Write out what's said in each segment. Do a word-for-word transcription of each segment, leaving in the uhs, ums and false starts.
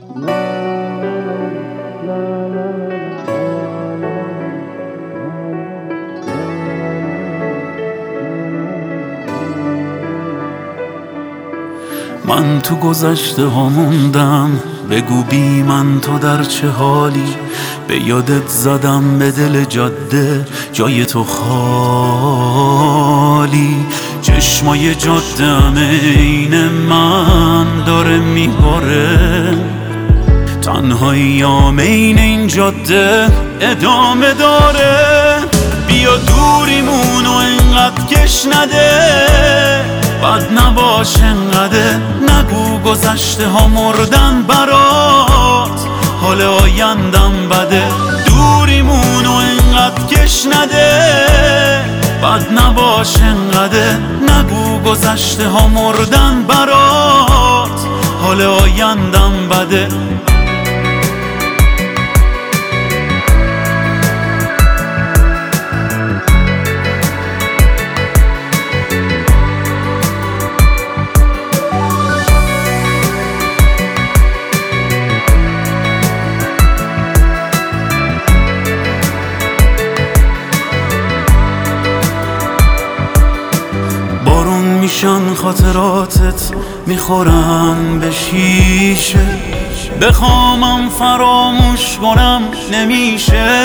من تو گذشته ها موندم، بگو بی من تو در چه حالی. به یادت زدم به دل جاده، جای تو خالی. چشمای جاده همه عین من داره میباره، تنهایی آمین این جاده ادامه داره. بیا دوریمون و اینقدر کش نده، بد نباش انقدر، نگو گذشته ها مردن برات، حال آیندم بده. دوریمون و اینقدر کش نده، بد نباش انقدر، نگو گذشته ها مردن برات، حال آیندم بده. میشن خاطراتت، میخورن به شیشه، بخوامم فراموش کنم نمیشه.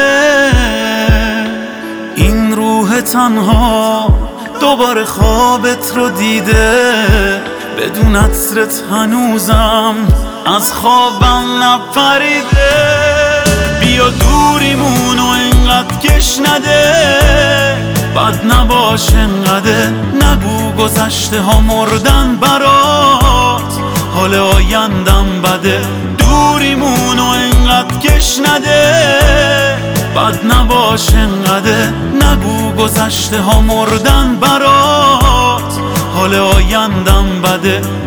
این روح تنها دوباره خوابت رو دیده، بدون عطرت هنوزم از خوابم نپریده. بیا دوریمون و اینقدر کش نده، بد نباش انقدر، نگو گذشته ها مردن برات، حال آیندم بده. دوریمون و اینقدر کش نده، بد نباش انقدر، نگو گذشته ها مردن برات، حال آیندم بده.